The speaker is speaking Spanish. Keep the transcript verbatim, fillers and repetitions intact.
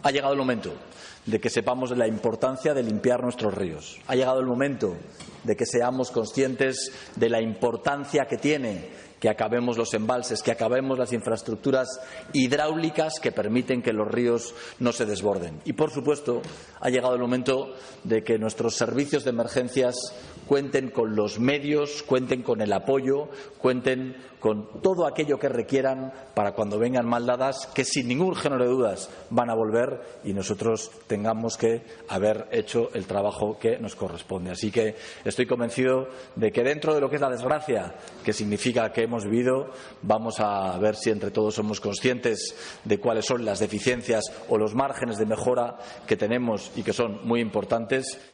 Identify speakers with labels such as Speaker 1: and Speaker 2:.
Speaker 1: Ha llegado el momento de que sepamos la importancia de limpiar nuestros ríos. Ha llegado el momento de que seamos conscientes de la importancia que tiene que acabemos los embalses, que acabemos las infraestructuras hidráulicas que permiten que los ríos no se desborden. Y, por supuesto, ha llegado el momento de que nuestros servicios de emergencias cuenten con los medios, cuenten con el apoyo, cuenten con todo aquello que requieran para cuando vengan maldadas, que sin ningún género de dudas van a volver y nosotros tengamos que haber hecho el trabajo que nos corresponde. Así que estoy convencido de que dentro de lo que es la desgracia que significa que hemos vivido, vamos a ver si entre todos somos conscientes de cuáles son las deficiencias o los márgenes de mejora que tenemos y que son muy importantes.